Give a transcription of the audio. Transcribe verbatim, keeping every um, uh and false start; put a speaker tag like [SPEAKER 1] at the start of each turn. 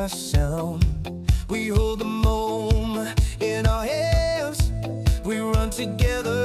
[SPEAKER 1] our sound. We hold the moment in our hands. We run together